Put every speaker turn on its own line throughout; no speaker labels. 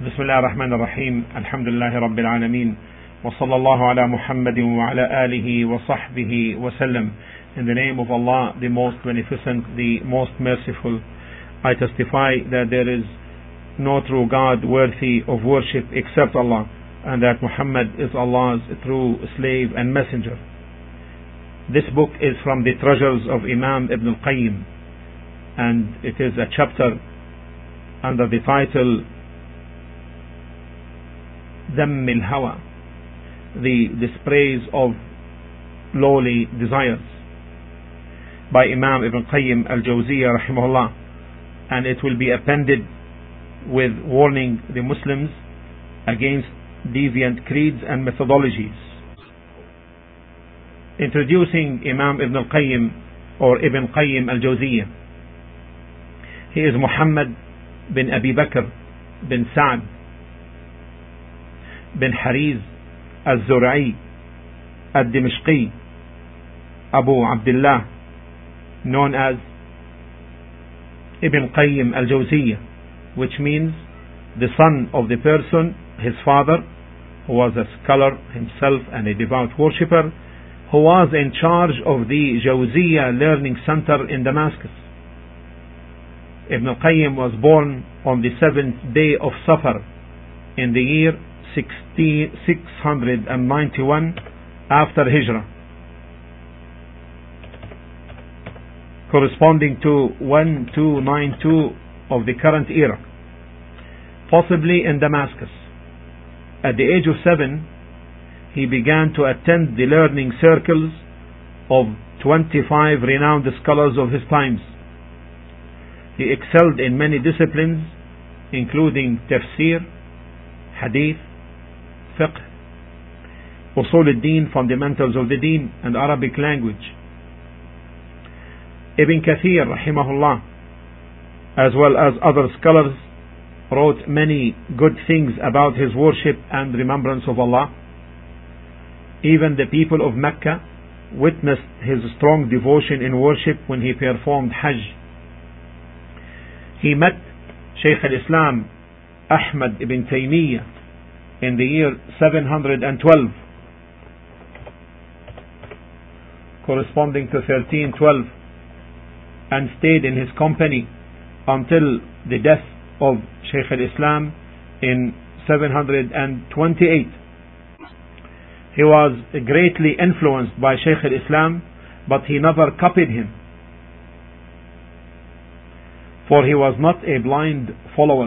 بسم الله الرحمن الرحيم الحمد لله رب العالمين وصلى الله على محمد وعلى آله وصحبه وسلم. In the name of Allah, the most beneficent, the most merciful, I testify that there is no true God worthy of worship except Allah, and that Muhammad is Allah's true slave and messenger. This book is from the treasures of Imam Ibn al-Qayyim, and it is a chapter under the title Dhamm al-Hawa, the dispraise of lowly desires, by Imam Ibn Qayyim al-Jawziyya rahimahullah, and it will be appended with warning the Muslims against deviant creeds and methodologies. Introducing Imam Ibn al-Qayyim or Ibn Qayyim al-Jawziyya. He is Muhammad bin Abi Bakr bin Sa'd bin Hariz al-Zur'i al-Dimashqi Abu Abdullah, known as Ibn Qayyim al-Jawziyya, which means the son of the person, his father, who was a scholar himself and a devout worshipper, who was in charge of the Jawziyya Learning Center in Damascus. Ibn al-Qayyim was born on the 7th day of Safar in the year 691 after Hijrah, corresponding to 1292 of the current era, possibly in Damascus. At the age of 7, he began to attend the learning circles of 25 renowned scholars of his times. He excelled in many disciplines, including tafsir, hadith, fiqh, usul al-din, fundamentals of the deen, and Arabic language. Ibn Kathir rahimahullah, as well as other scholars, wrote many good things about his worship and remembrance of Allah. Even the people of Mecca witnessed his strong devotion in worship when he performed Hajj. He met Shaykh al-Islam Ahmad ibn Taymiyyah in the year 712, corresponding to 1312, and stayed in his company until the death of Shaykh al-Islam in 728. He was greatly influenced by Shaykh al-Islam, but he never copied him, for he was not a blind follower.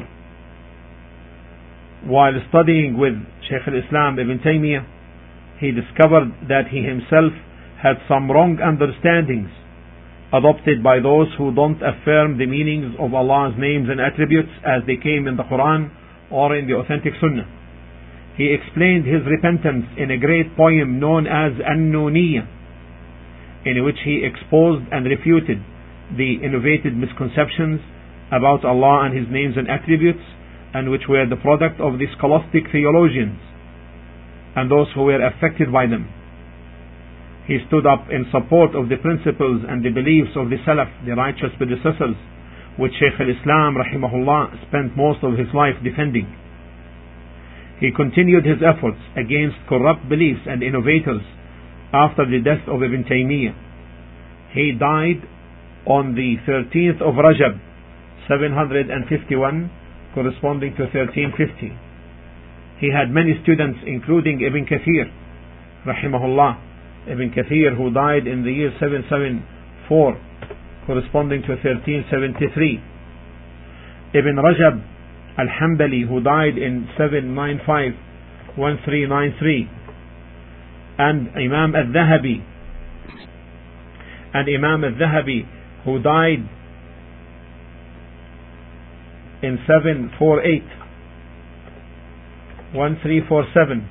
While studying with Shaykh al-Islam Ibn Taymiyyah, he discovered that he himself had some wrong understandings adopted by those who don't affirm the meanings of Allah's names and attributes as they came in the Quran or in the authentic Sunnah. He explained his repentance in a great poem known as An-Nuniyya, in which he exposed and refuted the innovated misconceptions about Allah and His names and attributes, and which were the product of the scholastic theologians and those who were affected by them. He stood up in support of the principles and the beliefs of the Salaf, the righteous predecessors, which Shaykh al-Islam rahimahullah spent most of his life defending. He continued his efforts against corrupt beliefs and innovators after the death of Ibn Taymiyyah. He died on the 13th of Rajab 751, corresponding to 1350. He had many students, including Ibn Kathir rahimahullah, Ibn Kathir, who died in the year 774, corresponding to 1373. Ibn Rajab al-Hanbali, who died in 795, 1393, and Imam al-Dhahabi, who died in 748, 1347,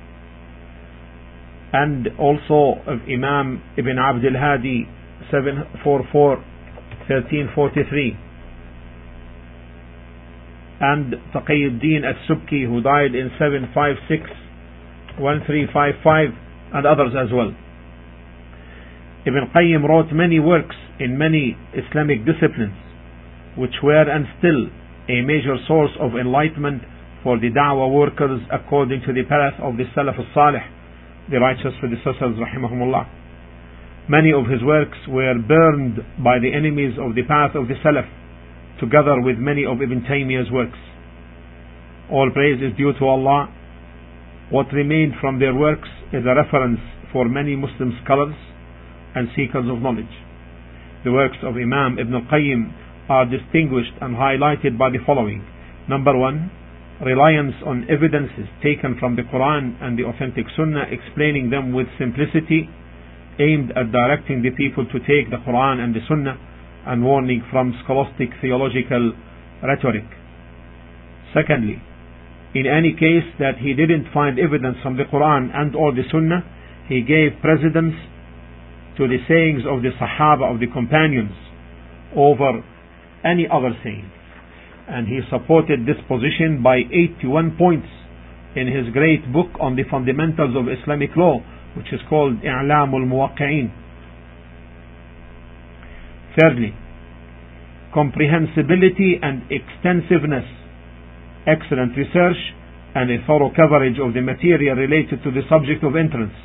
and also of Imam Ibn Abd al-Hadi 744, 1343, and Taqiyuddin al-Subki, who died in 756, 1355, and others as well. Ibn Qayyim wrote many works in many Islamic disciplines, which were and still a major source of enlightenment for the da'wah workers according to the path of the Salaf al-Salih, the righteous predecessors, rahimahumullah. Many of his works were burned by the enemies of the path of the Salaf, together with many of Ibn Taymiyyah's works. All praise is due to Allah. What remained from their works is a reference for many Muslim scholars and seekers of knowledge. The works of Imam Ibn al-Qayyim are distinguished and highlighted by the following. Number 1, reliance on evidences taken from the Quran and the authentic Sunnah, explaining them with simplicity, aimed at directing the people to take the Quran and the Sunnah, and warning from scholastic theological rhetoric. Secondly, in any case that he didn't find evidence from the Quran and or the Sunnah, he gave precedence to the sayings of the Sahaba, of the companions, over any other saying. And he supported this position by 81 points in his great book on the fundamentals of Islamic law, which is called I'lamul Muwaqqi'in. Thirdly, comprehensibility and extensiveness, excellent research, and a thorough coverage of the material related to the subject of interest.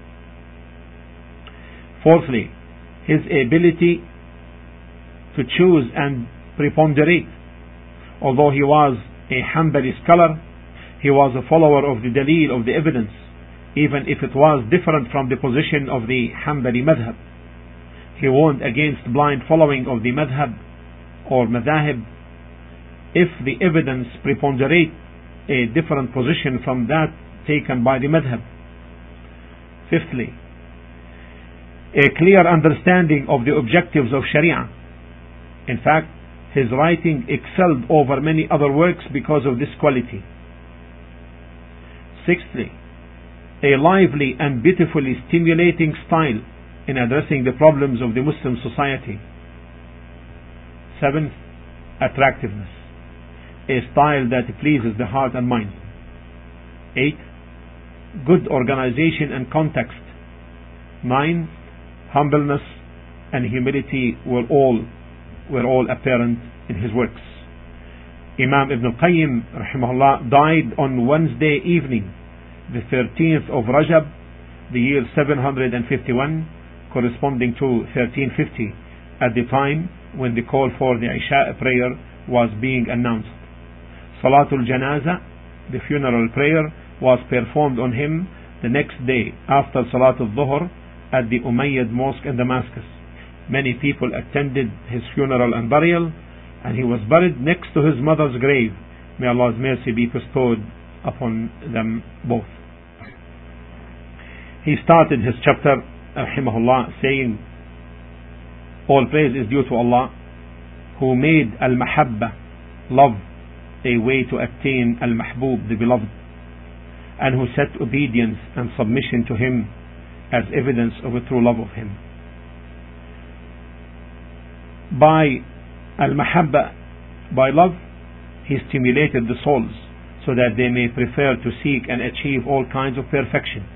Fourthly, his ability to choose and preponderate. Although he was a Hanbali scholar, he was a follower of the dalil, of the evidence, even if it was different from the position of the Hanbali madhab. He warned against blind following of the madhab or madhahib if the evidence preponderate a different position from that taken by the madhab. Fifthly, a clear understanding of the objectives of Sharia. In fact, his writing excelled over many other works because of this quality. Sixthly, a lively and beautifully stimulating style in addressing the problems of the Muslim society. Seventh, attractiveness, a style that pleases the heart and mind. 8, good organization and context. 9, humbleness and humility were all apparent in his works. Imam Ibn al-Qayyim rahimahullah died on Wednesday evening, the 13th of Rajab, the year 751, corresponding to 1350, at the time when the call for the Isha prayer was being announced. Salatul Janaza, the funeral prayer, was performed on him the next day after Salatul Dhuhr at the Umayyad Mosque in Damascus. Many people attended his funeral and burial, and he was buried next to his mother's grave. May Allah's mercy be bestowed upon them both. He started his chapter, rahimahullah, saying, all praise is due to Allah, who made al-mahabba, love, a way to attain al-mahbub, the beloved, and who set obedience and submission to him as evidence of a true love of him. By al-mahabba, by love, he stimulated the souls so that they may prefer to seek and achieve all kinds of perfection.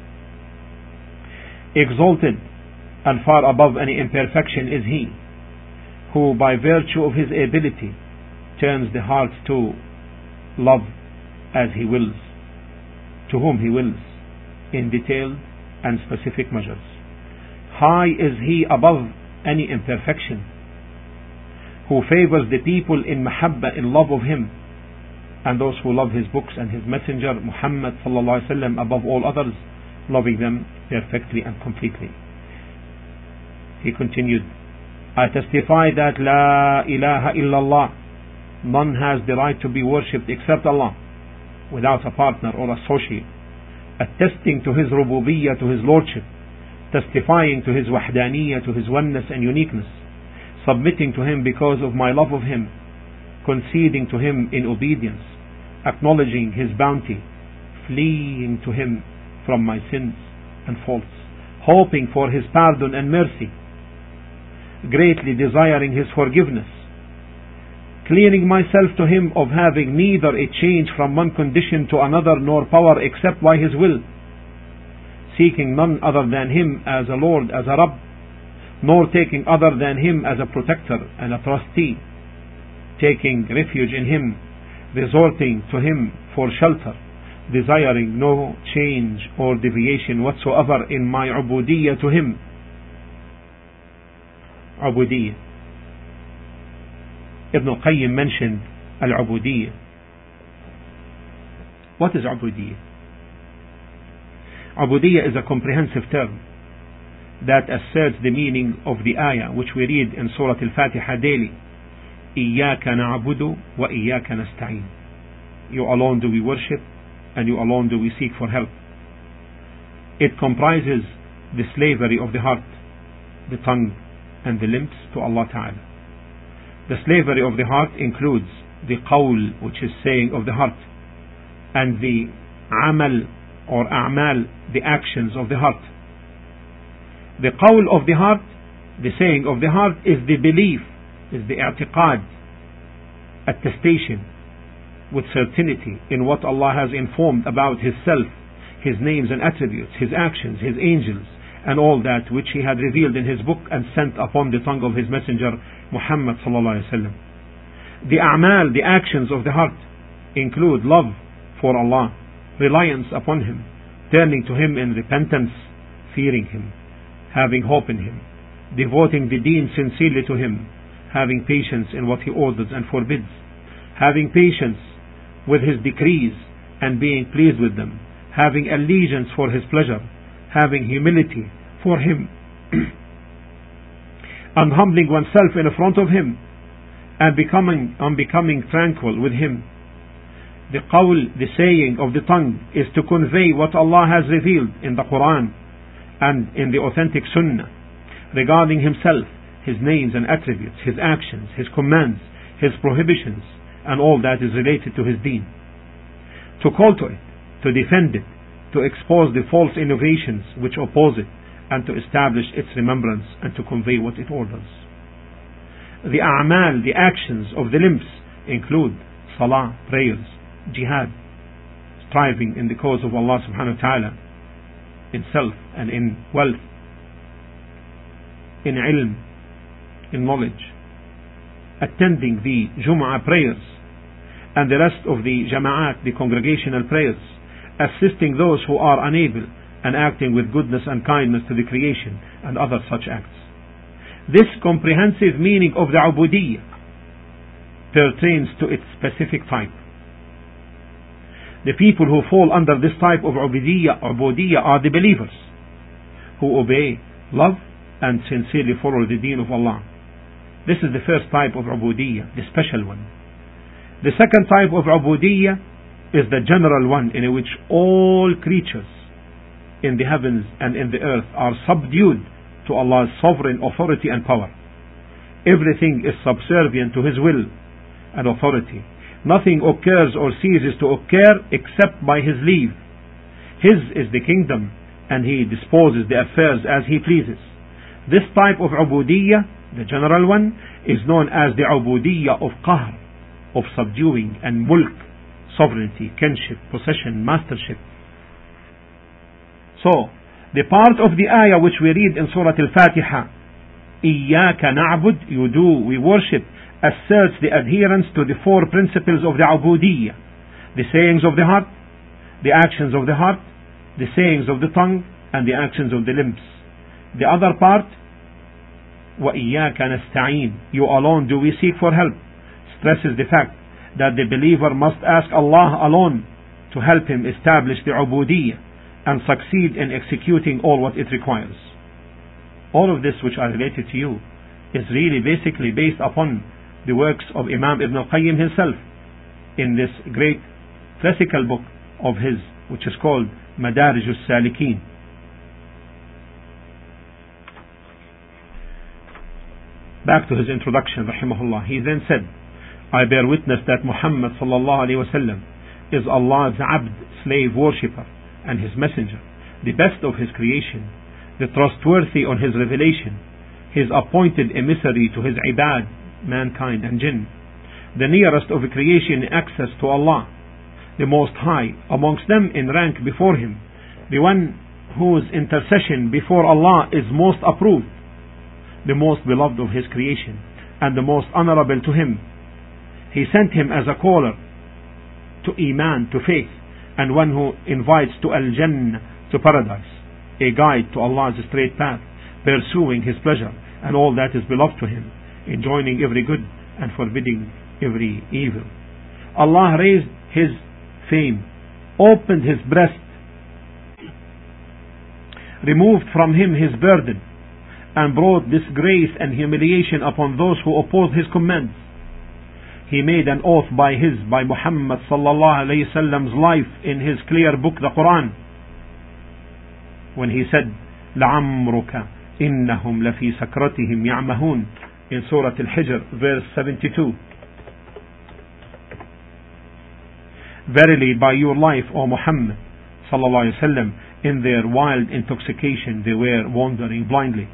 Exalted and far above any imperfection is he who, by virtue of his ability, turns the hearts to love as he wills, to whom he wills, in detailed and specific measures. High is he above any imperfection, who favors the people in mahabba, in love of him, and those who love his books and his messenger Muhammad sallallahu alaihi wasallam above all others, loving them perfectly and completely. He continued, I testify that La ilaha illallah, none has the right to be worshipped except Allah, without a partner or associate, attesting to his rububiyyah, to his lordship, testifying to his wahdaniyyah, to his oneness and uniqueness, submitting to him because of my love of him, conceding to him in obedience, acknowledging his bounty, fleeing to him from my sins and faults, hoping for his pardon and mercy, greatly desiring his forgiveness, clearing myself to him of having neither a change from one condition to another nor power except by his will, seeking none other than him as a Lord, as a Rabb, nor taking other than him as a protector and a trustee, taking refuge in him resorting to Him for shelter, desiring no change or deviation whatsoever in my ubudiyyah to Him. Ubudiyyah. Ibn al-Qayyim mentioned al-ubudiyyah. What is ubudiyyah? Ubudiyyah is a comprehensive term that asserts the meaning of the ayah which we read in Surah Al-Fatiha daily. إِيَّاكَ نَعْبُدُ وَإِيَّاكَ نَسْتَعِينُ. You alone do we worship, and you alone do we seek for help. It comprises the slavery of the heart, the tongue, and the limbs to Allah Ta'ala. The slavery of the heart includes the qawl, which is saying of the heart, and the amal or a'mal, the actions of the heart. The qawl of the heart, the saying of the heart, is the belief, is the i'tiqad, attestation with certainty in what Allah has informed about His self, His names and attributes, His actions, His angels, and all that which He had revealed in His book and sent upon the tongue of His messenger Muhammad sallallahu alaihi wasallam. The a'mal, the actions of the heart, include love for Allah, reliance upon Him, turning to Him in repentance, fearing Him, having hope in Him, devoting the deen sincerely to Him, having patience in what He orders and forbids, having patience with His decrees and being pleased with them, having allegiance for His pleasure, having humility for Him, and humbling oneself in front of Him, and becoming tranquil with Him. The qawl, the saying of the tongue, is to convey what Allah has revealed in the Quran and in the authentic Sunnah regarding Himself, His names and attributes, His actions, His commands, His prohibitions, and all that is related to His deen. To call to it, to defend it, to expose the false innovations which oppose it, and to establish its remembrance and to convey what it orders. The a'mal, the actions of the limbs, include salah, prayers, jihad, striving in the cause of Allah subhanahu wa ta'ala, in self and in wealth, in ilm, in knowledge, attending the Jum'ah prayers and the rest of the jama'at, the congregational prayers, assisting those who are unable, and acting with goodness and kindness to the creation, and other such acts. This comprehensive meaning of the ubudiyyah pertains to its specific type. The people who fall under this type of ubudiyyah are the believers who obey, love, and sincerely follow the deen of Allah. This is the first type of ubudiyyah, the special one. The second type of ubudiyyah is the general one, in which all creatures in the heavens and in the earth are subdued to Allah's sovereign authority and power. Everything is subservient to His will and authority. Nothing occurs or ceases to occur except by His leave. His is the kingdom, and He disposes the affairs as He pleases. This type of ubudiyyah, the general one, is known as the ubudiyyah of qahr, of subduing, and mulk, sovereignty, kinship, possession, mastership. So, the part of the ayah which we read in Surah Al-Fatiha, إِيَّاكَ نَعْبُدْ, you do, we worship, asserts the adherence to the four principles of the ubudiyyah: the sayings of the heart, the actions of the heart, the sayings of the tongue, and the actions of the limbs. The other part, وَإِيَّاكَ نَسْتَعِينُ, you alone do we seek for help, stresses the fact that the believer must ask Allah alone to help him establish the ubudiyyah and succeed in executing all what it requires. All of this which I related to you is really basically based upon the works of Imam Ibn al-Qayyim himself in this great classical book of his, which is called Madarij al-Salikin. Back to his introduction, rahimahullah. He then said, I bear witness that Muhammad sallallahu alayhi wa sallam is Allah's abd, slave worshipper, and His messenger, the best of His creation, the trustworthy on His revelation, His appointed emissary to His ibad, mankind and jinn, the nearest of creation in access to Allah, the most high amongst them in rank before Him, the one whose intercession before Allah is most approved, the most beloved of His creation, and the most honorable to Him. He sent Him as a caller to Iman, to faith, and one who invites to Al-Jannah, to paradise, a guide to Allah's straight path, pursuing His pleasure and all that is beloved to Him, enjoining every good and forbidding every evil. Allah raised His fame, opened His breast, removed from Him His burden, and brought disgrace and humiliation upon those who opposed His commands. He made an oath by Muhammad sallallahu alayhi wasallam's life in his clear book, the Quran, when he said, لَعَمْرُكَ إِنَّهُمْ لَفِي سَكْرَتِهِمْ يَعْمَهُونَ, in Surah Al-Hijr, verse 72. Verily, by your life, O Muhammad sallallahu alayhi wasallam, in their wild intoxication they were wandering blindly.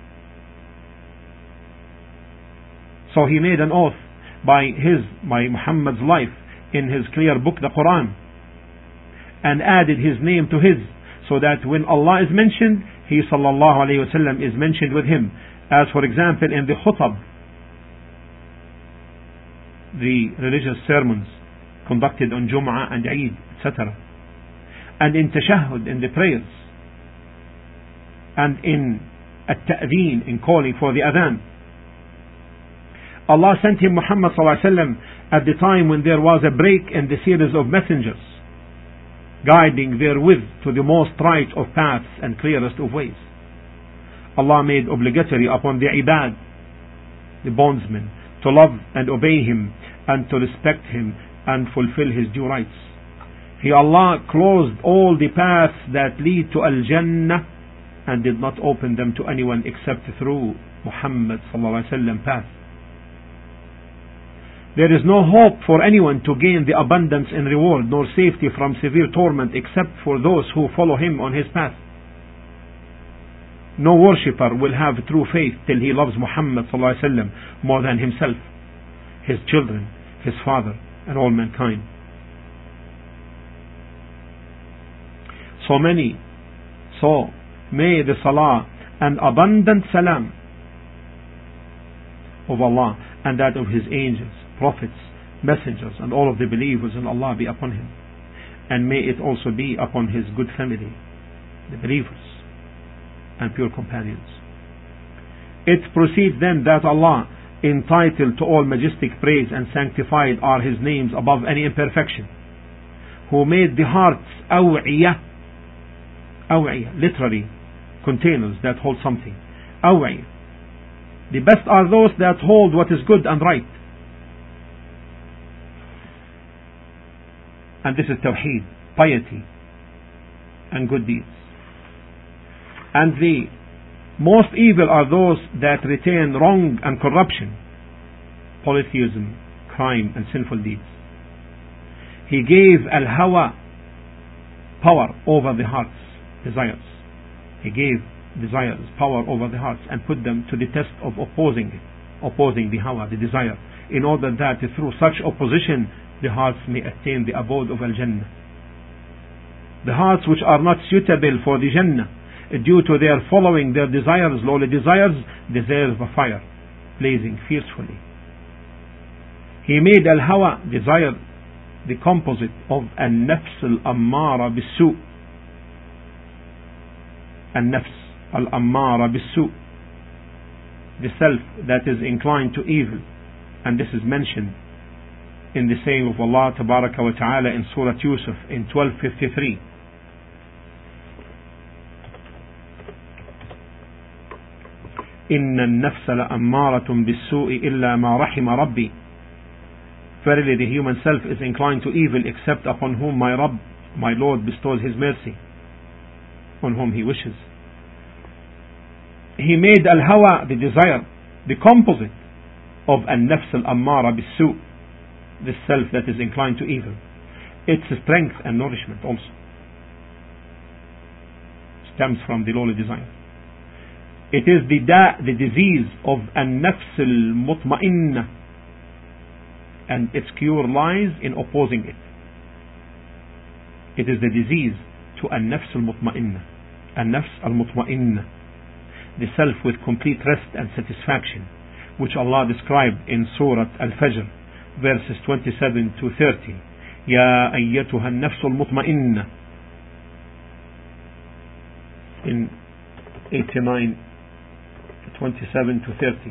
So he made an oath by Muhammad's life in his clear book, the Quran, and added his name to his, so that when Allah is mentioned, he sallallahu alayhi wasallam is mentioned with him, as for example in the khutab, the religious sermons conducted on Jum'ah and Eid, etc., and in tashahhud, in the prayers, and in at-ta'deen, in calling for the adhan. Allah sent him Muhammad sallallahu alaihi wasallam at the time when there was a break in the series of messengers, guiding therewith to the most right of paths and clearest of ways. Allah made obligatory upon the ibad, the bondsmen, to love and obey Him and to respect Him and fulfill His due rights. He, Allah, closed all the paths that lead to Al-Jannah and did not open them to anyone except through Muhammad sallallahu alaihi wasallam path. There is no hope for anyone to gain the abundance in reward, nor safety from severe torment, except for those who follow him on his path. No worshipper will have true faith till he loves Muhammad sallallahu alaihi wasallam more than himself, his children, his father, and all mankind. So may the salah and abundant salam of Allah and that of His angels, prophets, messengers, and all of the believers in Allah be upon him, and may it also be upon his good family, the believers and pure companions. It proceeds then that Allah, entitled to all majestic praise and sanctified are His names above any imperfection, who made the hearts aw'iyah, literally containers that hold something, aw'iyah. The best are those that hold what is good and right. And this is tawheed, piety, and good deeds. And the most evil are those that retain wrong and corruption, polytheism, crime, and sinful deeds. He gave al-hawa power over the heart's desires. He gave desires power over the hearts and put them to the test of opposing the hawa, the desire, in order that through such opposition the hearts may attain the abode of Al-Jannah. The hearts which are not suitable for the Jannah due to their following their desires, lowly desires, deserve a fire blazing fiercely. He made al-hawa, desire, the composite of an-nafs al-ammara bis-su', an-nafs al-ammara bis-su', the self that is inclined to evil, and this is mentioned in the saying of Allah Tabaraka wa Ta'ala in Surah Yusuf in 12:53. إن النفس لأمارة بالسوء إلا ما رحم ربي. Verily the human self is inclined to evil except upon whom my Rabb, my Lord, bestows His mercy, on whom He wishes. He made al-hawa, the desire, the composite of an-nafs al-ammara bis-su', the self that is inclined to evil, its strength and nourishment also stems from the lowly desire. It is the disease of an-nafs al-mutma'inna, and its cure lies in opposing it. It is the disease to an-nafs al-mutma'inna, an-nafs al-mutma'inna, the self with complete rest and satisfaction, which Allah described in Surah Al-Fajr, verses 27 to 30. يا أيتها النفس المطمئنة in 89, 27 to 30.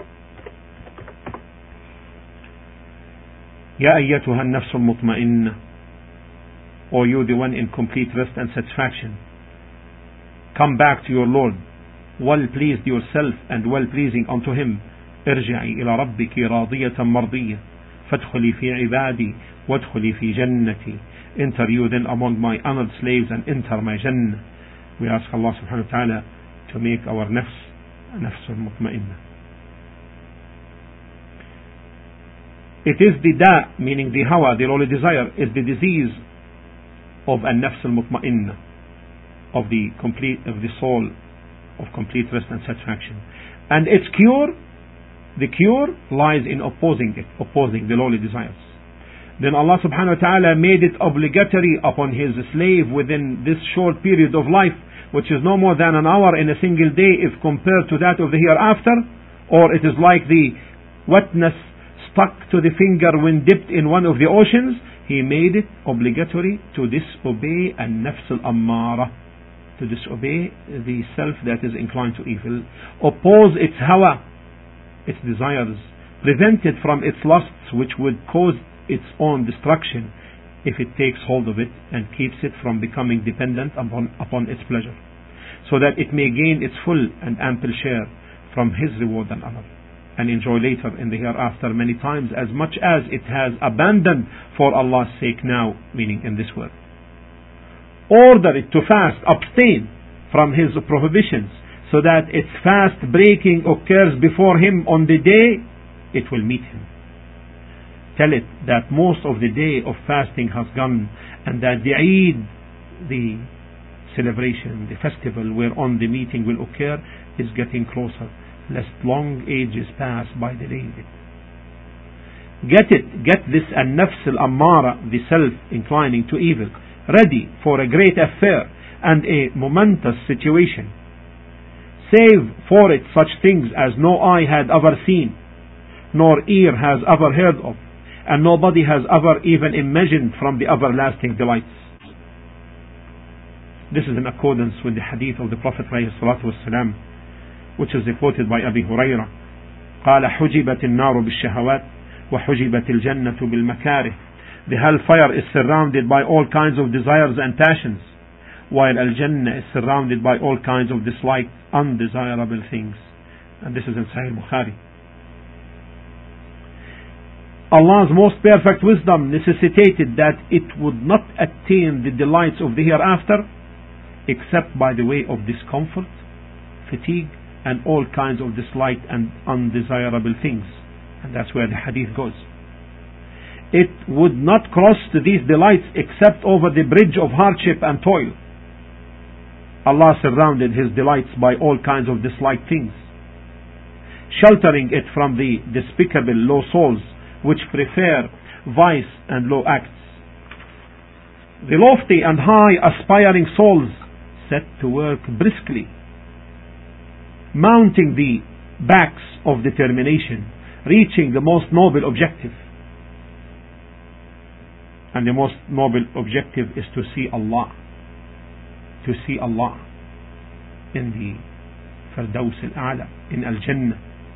يا أيتها النفس المطمئنة, or you the one in complete rest and satisfaction, come back to your Lord, well pleased yourself and well pleasing unto him. ارجعي إلى ربك راضية مرضية فادخلي في عبادي وادخلي في جنتي. Enter you then among my honored slaves and enter my Jannah. We ask Allah subhanahu wa ta'ala to make our nafs al-mutma'inna. It is the da, meaning the hawa, the lowly desire, is the disease of an-nafs al-mutma'inna, of the soul of complete rest and satisfaction. And its cure, the cure lies in opposing the lowly desires. Then Allah subhanahu wa ta'ala made it obligatory upon his slave within this short period of life, which is no more than an hour in a single day if compared to that of the hereafter, or it is like the wetness stuck to the finger when dipped in one of the oceans. He made it obligatory to disobey an-nafs al-ammara, to disobey the self that is inclined to evil, oppose its hawa, its desires, prevent it from its lusts which would cause its own destruction if it takes hold of it, and keeps it from becoming dependent upon its pleasure, so that it may gain its full and ample share from his reward and honor, and enjoy later in the hereafter many times as much as it has abandoned for Allah's sake now, meaning in this world. Order it to fast, abstain from his prohibitions, so that its fast breaking occurs before him on the day it will meet him. Tell it that most of the day of fasting has gone, and that the Eid, the celebration, the festival whereon the meeting will occur, is getting closer, lest long ages pass by delaying it. Get this an-nafs al-ammara, the self inclining to evil, ready for a great affair and a momentous situation. Save for it such things as no eye had ever seen, nor ear has ever heard of, and nobody has ever even imagined from the everlasting delights. This is in accordance with the hadith of the Prophet ﷺ, which is reported by Abi Hurairah. قال حجبت النار بالشهوات وحجبت الجنة بالمكاره. The hellfire is surrounded by all kinds of desires and passions, while Al-Jannah is surrounded by all kinds of disliked, undesirable things. And this is in Sahih Bukhari. Allah's most perfect wisdom necessitated that it would not attain the delights of the hereafter except by the way of discomfort, fatigue, and all kinds of disliked and undesirable things. And that's where the hadith goes. It would not cross to these delights except over the bridge of hardship and toil. Allah surrounded his delights by all kinds of disliked things, sheltering it from the despicable low souls which prefer vice and low acts. The lofty and high aspiring souls set to work briskly, mounting the backs of determination, reaching the most noble objective. And the most noble objective is to see Allah, in the Firdaus al-A'la, in Al-Jannah.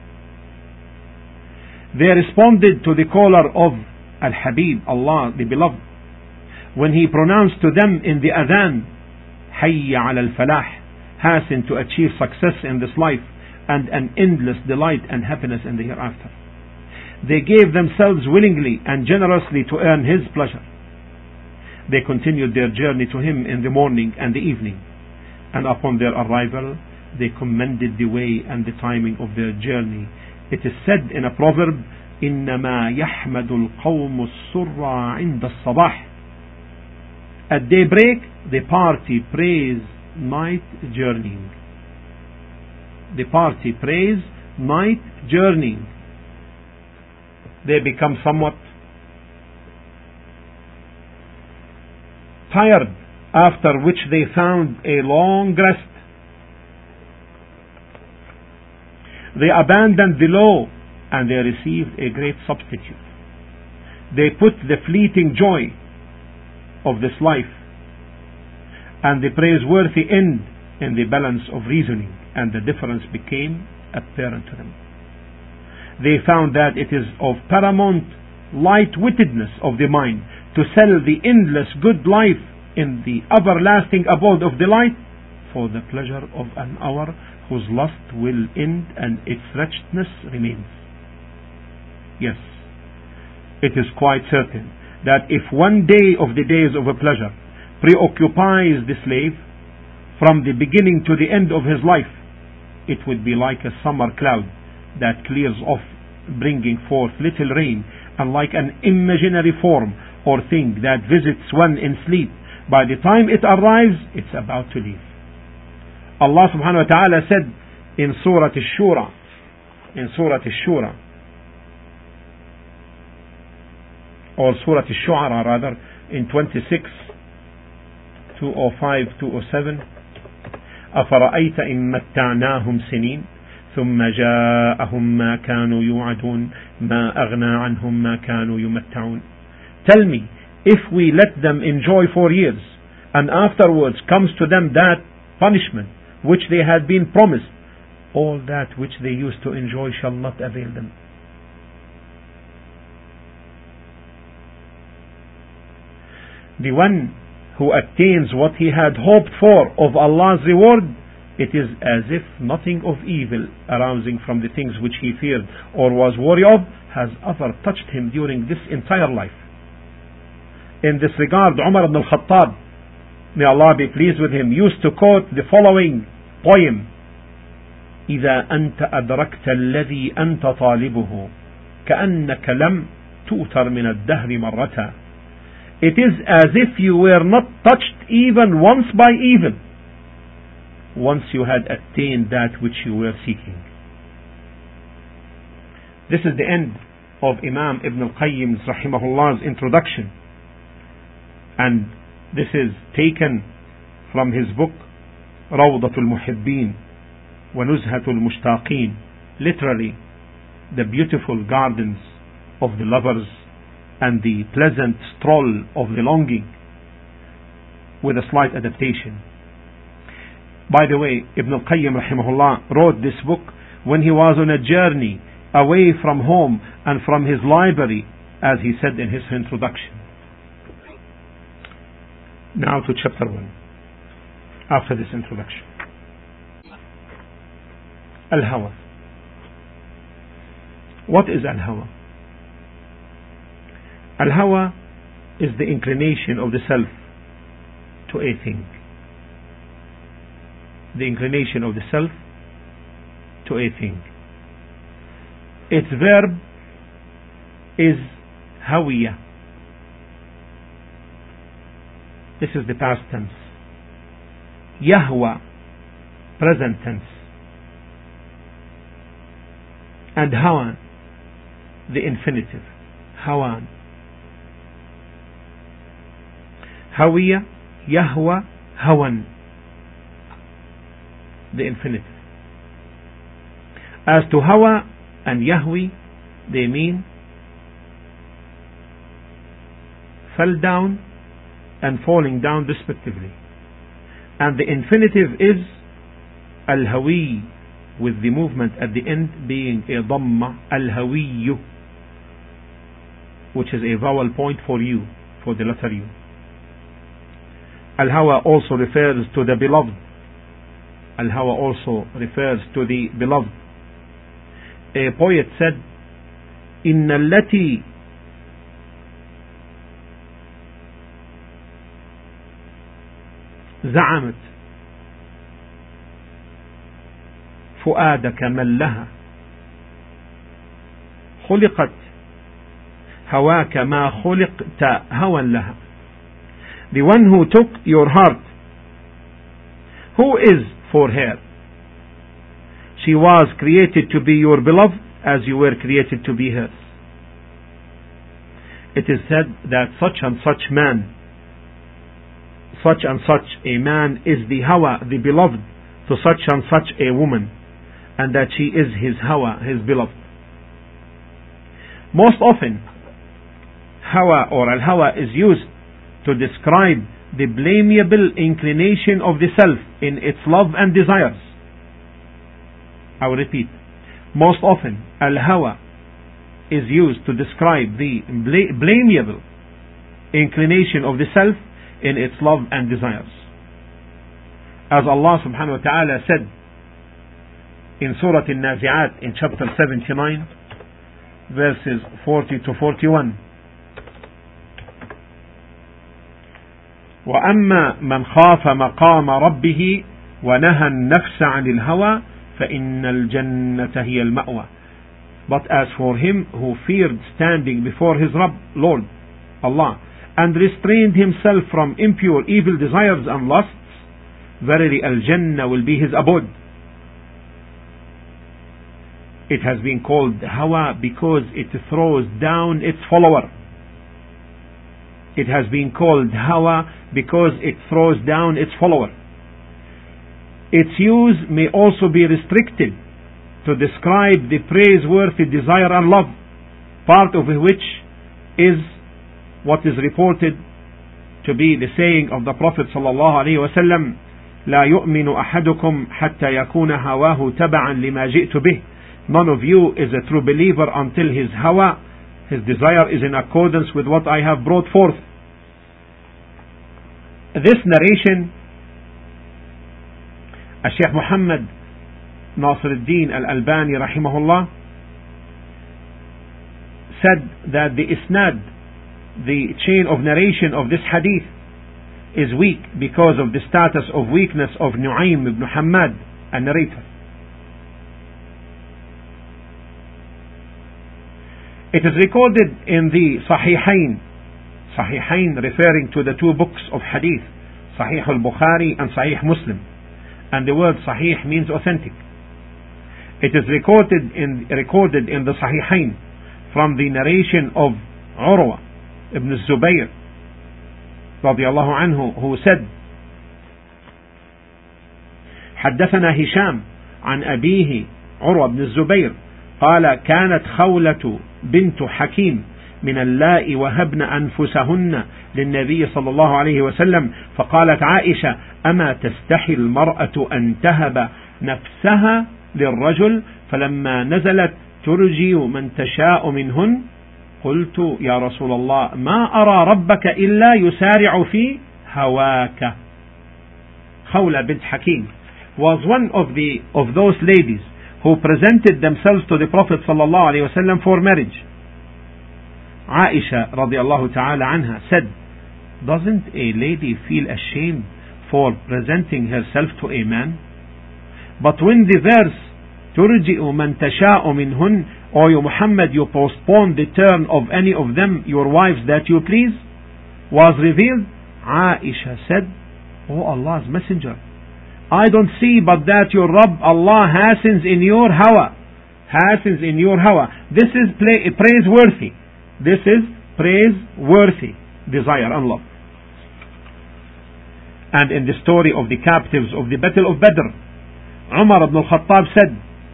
They responded to the caller of Al-Habib, Allah the Beloved, when he pronounced to them in the Adhan, Hayya ala al-falah, hasten to achieve success in this life and an endless delight and happiness in the hereafter. They gave themselves willingly and generously to earn his pleasure. They continued their journey to him in the morning and the evening, and upon their arrival they commended the way and the timing of their journey. It is said in a proverb, إنما يحمد القوم السرى عند الصباح. At daybreak the party praise night journeying. The party praise night journeying. They become somewhat tired, after which they found a long rest. They abandoned the law and they received a great substitute. They put the fleeting joy of this life and the praiseworthy end in the balance of reasoning, and the difference became apparent to them. They found that it is of paramount light-wittedness of the mind to sell the endless good life in the everlasting abode of delight for the pleasure of an hour whose lust will end and its wretchedness remains. Yes, it is quite certain that if one day of the days of a pleasure preoccupies the slave from the beginning to the end of his life, it would be like a summer cloud that clears off, bringing forth little rain, and like an imaginary form or thing that visits one in sleep. By the time it arrives, it's about to leave. Allah subhanahu wa ta'ala said in Surah Ash-Shura, or Surah Ash-Shu'ara rather, in 26, 205, 207, أَفَرَأَيْتَ إِن مَّتَّعْنَاهُمْ سِنِينَ ثُمَّ جَاءَهُم مَّا كَانُوا يُوعَدُونَ مَا أَغْنَى عَنْهُم مَّا كَانُوا يُمَتَّعُونَ. Tell me, if we let them enjoy 4 years, and afterwards comes to them that punishment which they had been promised, all that which they used to enjoy shall not avail them. The one who attains what he had hoped for of Allah's reward, it is as if nothing of evil arising from the things which he feared or was worried of has ever touched him during this entire life. In this regard, Umar ibn al-Khattab, may Allah be pleased with him, used to quote the following poem: إذا أنت أدركت الذي أنت طالبه كأنك لم تؤثر من الدهر مرة. It is as if you were not touched even once by evil, once you had attained that which you were seeking. This is the end of Imam Ibn al-Qayyim's rahimahullah's introduction, and this is taken from his book Rawdatul Muhibbeen wa Nuzhatul Mushtaqeen, literally the beautiful gardens of the lovers and the pleasant stroll of the longing, with a slight adaptation. By the way, Ibn al-Qayyim rahimahullah wrote this book when he was on a journey away from home and from his library, as he said in his introduction. Now to chapter 1, after this introduction. Al-Hawa. What is Al-Hawa? Al-Hawa is the inclination of the self to a thing. The inclination of the self to a thing. Its verb is hawiya. This is the past tense. Yahwa, present tense. And hawan, the infinitive. Hawan. Hawiya, Yahwa, Hawan, the infinitive. As to Hawa and Yahwi, they mean fell down and falling down respectively. And the infinitive is Al-Hawi, with the movement at the end being a Dhamma, Al-Hawiyu, which is a vowel point for you, for the letter U. Al-Hawa also refers to the beloved. Al-Hawa also refers to the beloved. A poet said, إن التي زعمت فؤادك من لها خلقت هواك ما خلقت هوى لها. The one who took your heart, who is for her? She was created to be your beloved as you were created to be hers. It is said that such and such man, such and such a man is the Hawa, the beloved, to such and such a woman, and that she is his Hawa, his beloved. Most often, Hawa or Al-Hawa is used to describe the blamable inclination of the self in its love and desires. I will repeat. Most often, al-hawa is used to describe the blamable inclination of the self in its love and desires. As Allah subhanahu wa ta'ala said in Surah Al-Nazi'at in chapter 79, verses 40 to 41. وَأَمَّا مَنْ خَافَ مَقَامَ رَبِّهِ وَنَهَى النَّفْسَ عَنِ الْهَوَى فَإِنَّ الْجَنَّةَ هِيَ الْمَأْوَى. But as for him who feared standing before his Lord, Allah, and restrained himself from impure evil desires and lusts, verily Al-Jannah will be his abode. It has been called Hawa because it throws down its follower. It has been called Hawa because it throws down its follower. Its use may also be restricted to describe the praiseworthy desire and love, part of which is what is reported to be the saying of the Prophet sallallahu alaihi wasallam, لا يؤمن أحدكم حتى يكون هواه تبعا لما جئت به. None of you is a true believer until his hawa, his desire, is in accordance with what I have brought forth. This narration, Shaykh Muhammad Nasiruddin Al-Albani rahimahullah said that the isnad, the chain of narration of this hadith, is weak because of the status of weakness of Nu'aym ibn Hammad, a narrator. It is recorded in the Sahihain referring to the two books of hadith, Sahih al-Bukhari and Sahih Muslim, and the word Sahih means authentic. It is recorded in the Sahihain from the narration of Urwa ibn Zubayr radiyallahu anhu, who said, حدثنا هشام عن أبيه عروة بن الزبير قال كانت خولة بنت حكيم من اللائي وهبن أنفسهن للنبي صلى الله عليه وسلم فقالت عائشة أما تستحي المرأة أن تهب نفسها للرجل فلما نزلت ترجي من تشاء منهن قلت يا رسول الله ما أرى ربك إلا يسارع في هواك. Khawla bint Hakim was one of those ladies who presented themselves to the Prophet sallallahu alaihi wasallam for marriage. Aisha radiallahu ta'ala anha said, doesn't a lady feel ashamed for presenting herself to a man? But when the verse ترجئ من تشاء منهن, O you Muhammad, you postpone the turn of any of them, your wives that you please, was revealed, Aisha said, O Allah's Messenger, I don't see but that your Rabb Allah hastens in your hawa. Hastens in your hawa. This is praiseworthy. This is praiseworthy desire and love. And in the story of the captives of the Battle of Badr, Umar ibn al-Khattab said,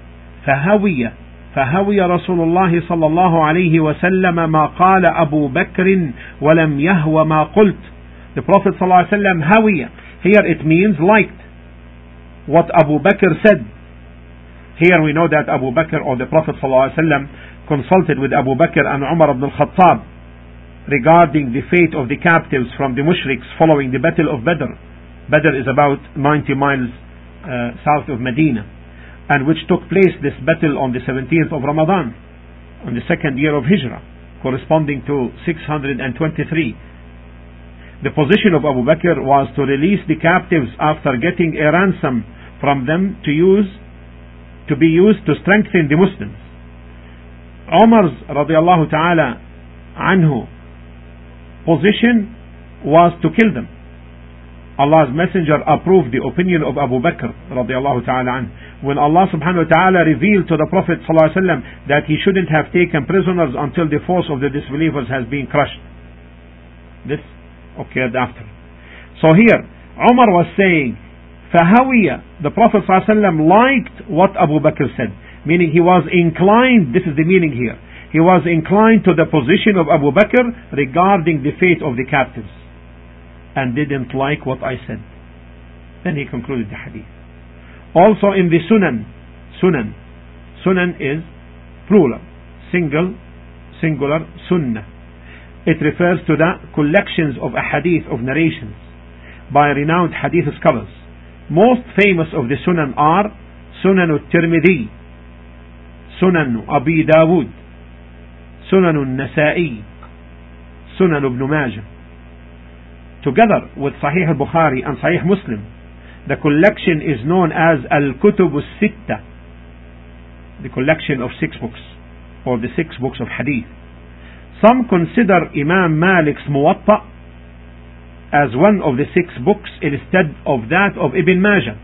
فهوي رسول الله صلى الله عليه وسلم ما قال أبو بكر ولم يهو ما قلت. The Prophet صلى الله عليه وسلم هوية. Here it means liked what Abu Bakr said. Here we know that Abu Bakr, or the Prophet ﷺ, consulted with Abu Bakr and Umar ibn al-Khattab regarding the fate of the captives from the mushriks following the Battle of Badr. Badr is about 90 miles south of Medina, and which took place, this battle, on the 17th of Ramadan, on the second year of Hijrah, corresponding to 623. The position of Abu Bakr was to release the captives after getting a ransom from them to be used to strengthen the Muslims. Umar's radiallahu ta'ala anhu position was to kill them. Allah's Messenger approved the opinion of Abu Bakr radiallahu ta'ala anhu when Allah subhanahu wa ta'ala revealed to the Prophet sallallahu alaihi wasallam that he shouldn't have taken prisoners until the force of the disbelievers has been crushed. This occurred after. So here, Umar was saying, فَهَوِيَ, the Prophet ﷺ liked what Abu Bakr said, meaning he was inclined, this is the meaning here, he was inclined to the position of Abu Bakr regarding the fate of the captives. and didn't like what I said. Then he concluded the hadith. Also in the Sunan is plural, singular, sunnah. It refers to the collections of ahadith, of narrations by renowned hadith scholars. Most famous of the Sunan are Sunan al-Tirmidhi, Sunan Abi Dawud, Sunan al-Nasa'i, Sunan ibn Majah. Together with Sahih al-Bukhari and Sahih Muslim, the collection is known as Al-Kutub al-Sitta, the collection of 6 books, or the 6 books of hadith. Some consider Imam Malik's Muwatta as one of the 6 books instead of that of Ibn Majah.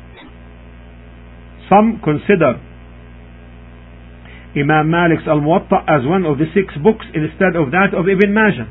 Some consider Imam Malik's Al-Muwatta as one of the 6 books instead of that of Ibn Majah.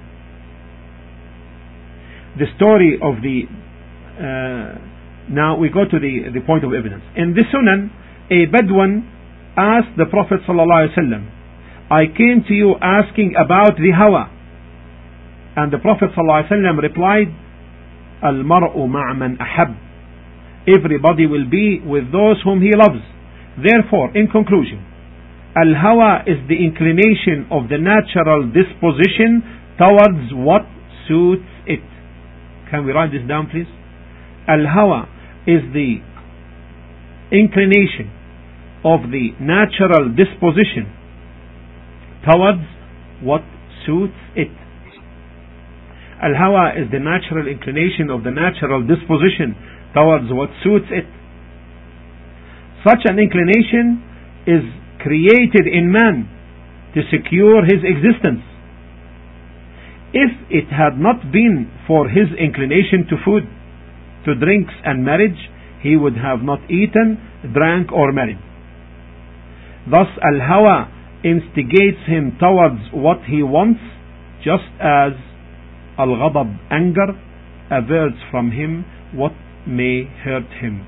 The story of the now we go to the point of evidence. In the Sunan, a Bedouin asked the Prophet ﷺ, I came to you asking about the Hawa. And the Prophet ﷺ replied, Al-mar'u ma'man ahab. Everybody will be with those whom he loves. Therefore, in conclusion, Al-Hawa is the inclination of the natural disposition towards what suits it. Can we write this down, please? Al-Hawa is the inclination of the natural disposition towards what suits it. Al-Hawa is the natural inclination of the natural disposition towards what suits it. Such an inclination is created in man to secure his existence. If it had not been for his inclination to food, to drinks and marriage, he would have not eaten, drank or married. Thus Al-Hawa instigates him towards what he wants, just as Al-Ghadab, anger, averts from him what may hurt him.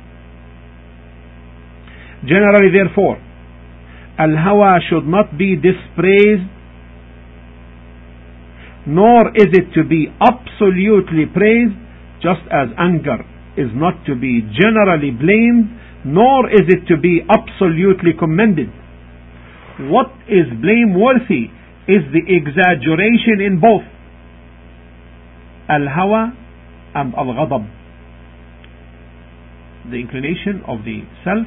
Generally, therefore, Al-Hawa should not be dispraised, nor is it to be absolutely praised, just as anger is not to be generally blamed, nor is it to be absolutely commended. What is blameworthy is the exaggeration in both Al-Hawa and Al-Ghadab, the inclination of the self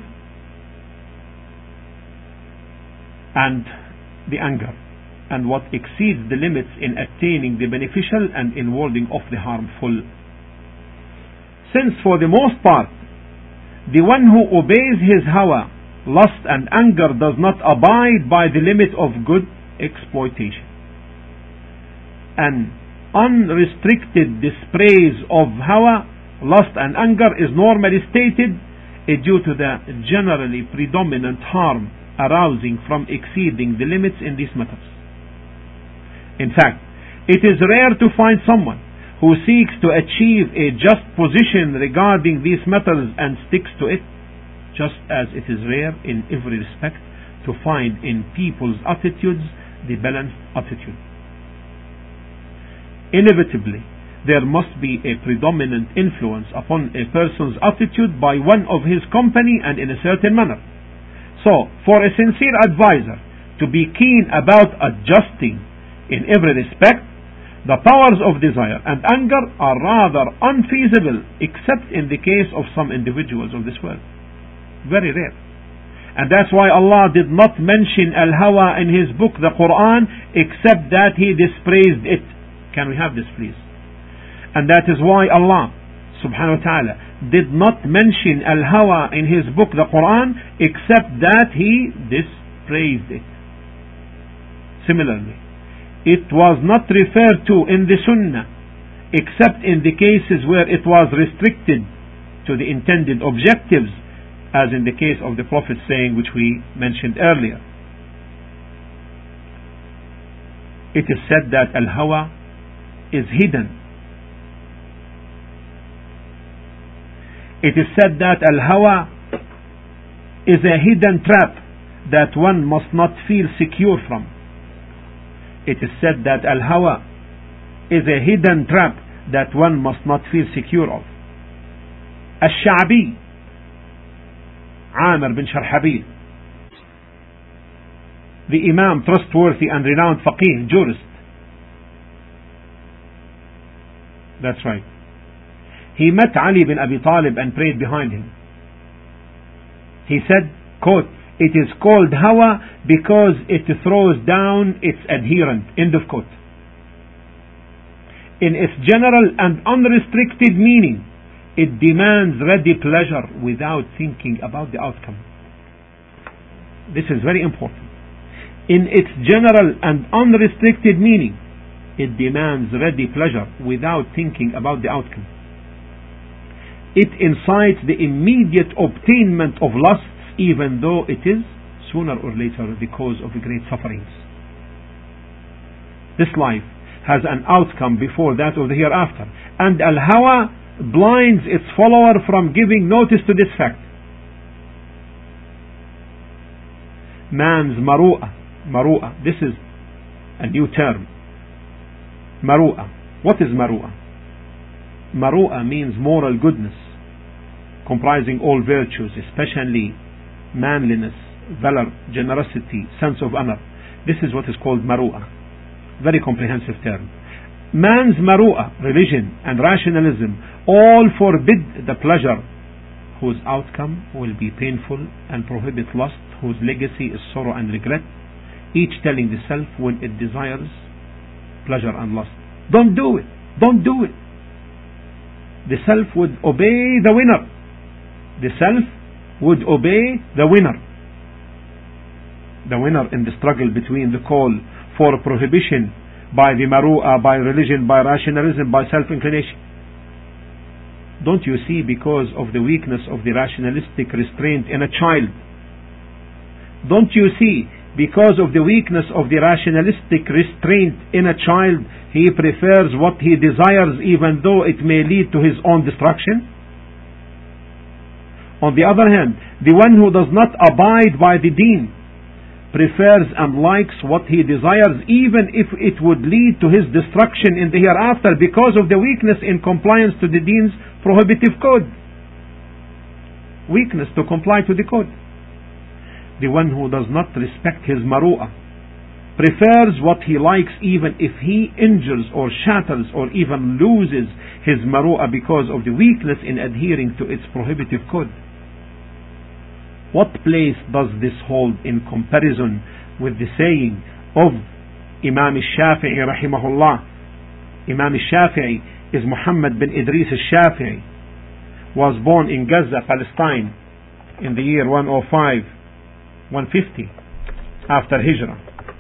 and the anger, and what exceeds the limits in attaining the beneficial and in warding off the harmful. Since for the most part the one who obeys his hawa, lust and anger does not abide by the limit of good exploitation, an unrestricted dispraise of hawa, lust and anger is normally stated due to the generally predominant harm arising from exceeding the limits in these matters. In fact, it is rare to find someone who seeks to achieve a just position regarding these matters and sticks to it, just as it is rare in every respect to find in people's attitudes the balanced attitude. Inevitably, there must be a predominant influence upon a person's attitude by one of his company and in a certain manner. So, for a sincere advisor to be keen about adjusting in every respect, the powers of desire and anger are rather unfeasible except in the case of some individuals of this world. Very rare. And that's why Allah did not mention Al-Hawa in His book, the Quran, except that He dispraised it. Can we have this, please? And that is why Allah subhanahu wa ta'ala did not mention Al-Hawa in His book, the Quran, except that He dispraised it. Similarly, it was not referred to in the Sunnah except in the cases where it was restricted to the intended objectives, as in the case of the Prophet's saying, which we mentioned earlier. It is said that Al-Hawa is hidden. It is said that Al-Hawa is a hidden trap that one must not feel secure from. It is said that Al-Hawa is a hidden trap that one must not feel secure of. الشعبي عامر bin Sharhabil, the Imam, trustworthy and renowned faqih, jurist. That's right. He met Ali bin Abi Talib and prayed behind him. He said, quote, "It is called hawa because it throws down its adherent," end of quote. In its general and unrestricted meaning, it demands ready pleasure without thinking about the outcome. This is very important. In its general and unrestricted meaning, it demands ready pleasure without thinking about the outcome. It incites the immediate obtainment of lusts, even though it is sooner or later the cause of great sufferings. This life has an outcome before that of the hereafter, and al-hawa blinds its follower from giving notice to this fact. Man's maru'ah, this is a new term. Maru'ah. What is maru'ah? Maru'ah means moral goodness, comprising all virtues, especially manliness, valor, generosity, sense of honor. This is what is called maru'ah. Very comprehensive term. Man's maru'ah, religion and rationalism, all forbid the pleasure whose outcome will be painful, and prohibit lust whose legacy is sorrow and regret, each telling the self when it desires pleasure and lust, "Don't do it, don't do it." The self would obey the winner. The self would obey the winner. The winner in the struggle between the call for prohibition by the maru'ah, by religion, by rationalism, by self-inclination. Don't you see, because of the weakness of the rationalistic restraint in a child, don't you see, because of the weakness of the rationalistic restraint in a child, he prefers what he desires even though it may lead to his own destruction? On the other hand, the one who does not abide by the deen prefers and likes what he desires even if it would lead to his destruction in the hereafter because of the weakness in compliance to the deen's prohibitive code. Weakness to comply to the code. The one who does not respect his maru'ah prefers what he likes even if he injures or shatters or even loses his maru'ah because of the weakness in adhering to its prohibitive code. What place does this hold in comparison with the saying of Imam al-Shafi'i rahimahullah? Imam al-Shafi'i is Muhammad bin Idris al-Shafi'i, was born in Gaza, Palestine in the year 150 after Hijrah,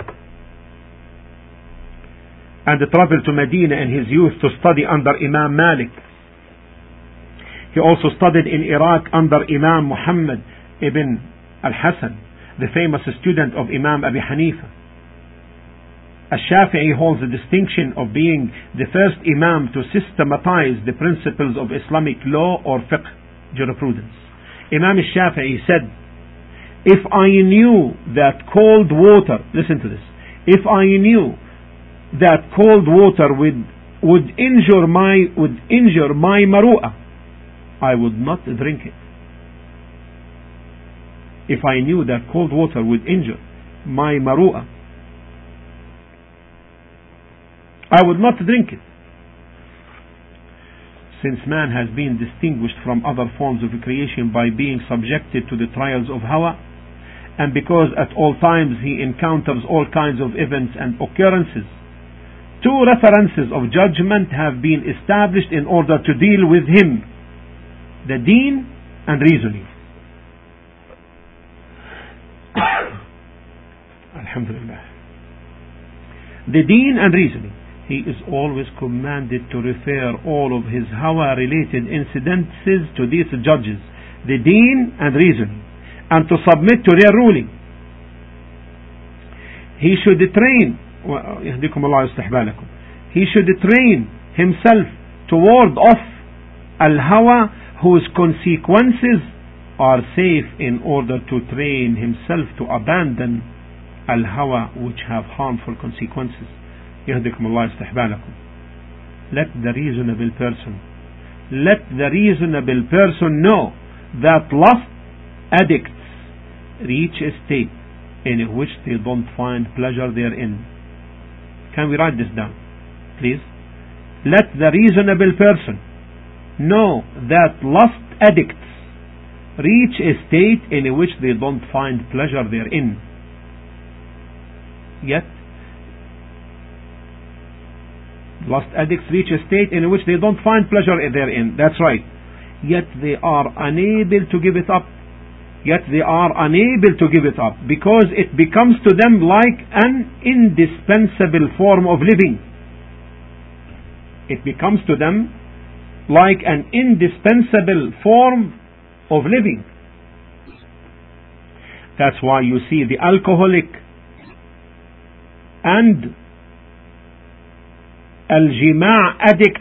and traveled to Medina in his youth to study under Imam Malik. He also studied in Iraq under Imam Muhammad ibn al-Hasan, the famous student of Imam Abi Hanifa. Al-Shafi'i holds the distinction of being the first Imam to systematize the principles of Islamic law or fiqh, jurisprudence. Imam al-Shafi'i said, "If I knew that cold water," listen to this, "if I knew that cold water would injure my maru'ah, I would not drink it." If I knew that cold water would injure my maru'ah, I would not drink it. Since man has been distinguished from other forms of creation by being subjected to the trials of hawa, and because at all times he encounters all kinds of events and occurrences, two references of judgment have been established in order to deal with him: the deen and reasoning. Alhamdulillah. The deen and reasoning. He is always commanded to refer all of his hawa related incidences to these judges, the deen and reasoning, and to submit to their ruling. He should train himself to ward off al-hawa whose consequences are safe, in order to train himself to abandon al-hawa which have harmful consequences. يهديكم الله استحبالكم. let the reasonable person know that lust addicts reach a state in which they don't find pleasure therein. Can we write this down, please? Let the reasonable person know that lust addicts reach a state in which they don't find pleasure therein. Yet, lust addicts reach a state in which they don't find pleasure therein. That's right. Yet they are unable to give it up. Because it becomes to them like an indispensable form of living. It becomes to them like an indispensable form of living. That's why you see the alcoholic and al-jima' addict.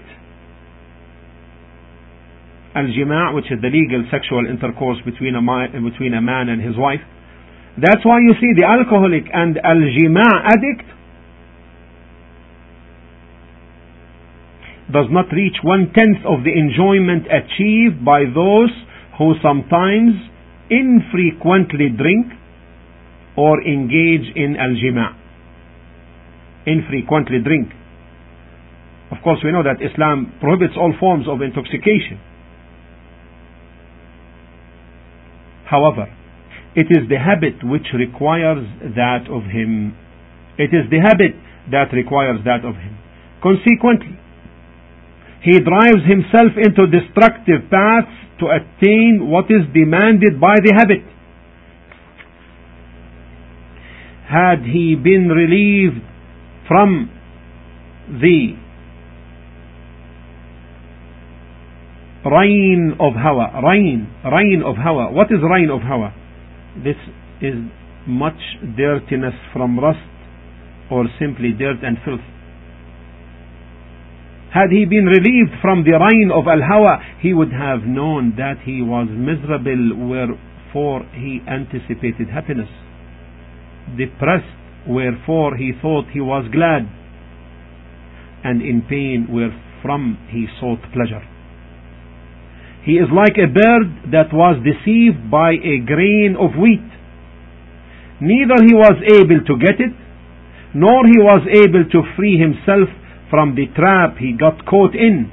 Al-jima', which is the legal sexual intercourse between a man and his wife. That's why you see the alcoholic and al-jima' addict does not reach 1/10 of the enjoyment achieved by those who sometimes infrequently drink or engage in al-jima'. Infrequently drink. Of course, we know that Islam prohibits all forms of intoxication. However, it is the habit which requires that of him. Consequently, he drives himself into destructive paths to attain what is demanded by the habit. Had he been relieved from the rain of hawa. What is rain of hawa? This is much dirtiness from rust or simply dirt and filth. Had he been relieved from the rain of al-hawa, he would have known that he was miserable, wherefore he anticipated happiness. Depressed, wherefore he thought he was glad. And in pain, wherefrom he sought pleasure. He is like a bird that was deceived by a grain of wheat. Neither he was able to get it, nor he was able to free himself from the trap he got caught in.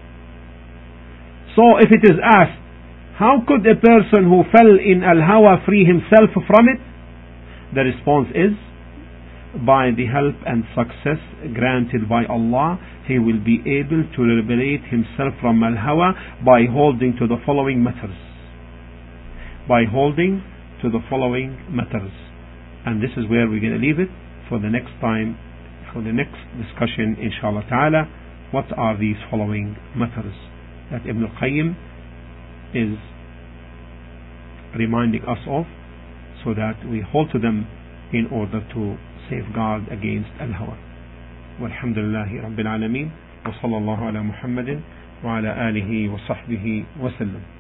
So if it is asked, how could a person who fell in al-hawa free himself from it? The response is, by the help and success granted by Allah, he will be able to liberate himself from al-hawa by holding to the following matters. And this is where we're going to leave it for the next time, for the next discussion, inshallah ta'ala. What are these following matters that Ibn al-Qayyim is reminding us of, so that we hold to them in order to safeguard against al-hawa. Walhamdulillahi Rabbil Alameen, wa sallallahu ala Muhammadin wa ala alihi wa sahbihi wa sallam.